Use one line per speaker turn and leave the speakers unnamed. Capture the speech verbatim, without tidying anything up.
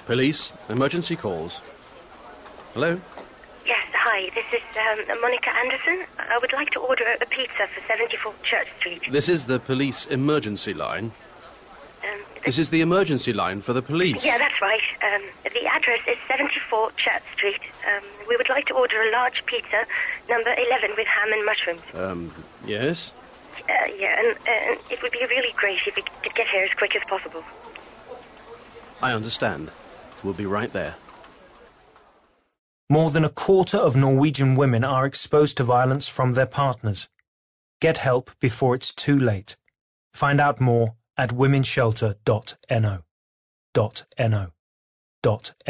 Police, emergency calls. Hello?
Yes, hi, this is um, Monica Anderson. I would like to order a pizza for seventy-four Church Street.
This is the police emergency line.
Um,
This is the emergency line for the police.
Yeah, that's right. Um, the address is seventy-four Church Street. Um, we would like to order a large pizza, number eleven, with ham and mushrooms.
Um, yes?
Uh, yeah, and, and it would be really great if it could get here as quick as possible.
I understand. We'll be right there.
More than a quarter of Norwegian women are exposed to violence from their partners. Get help before it's too late. Find out more at womenshelter dot no. .no.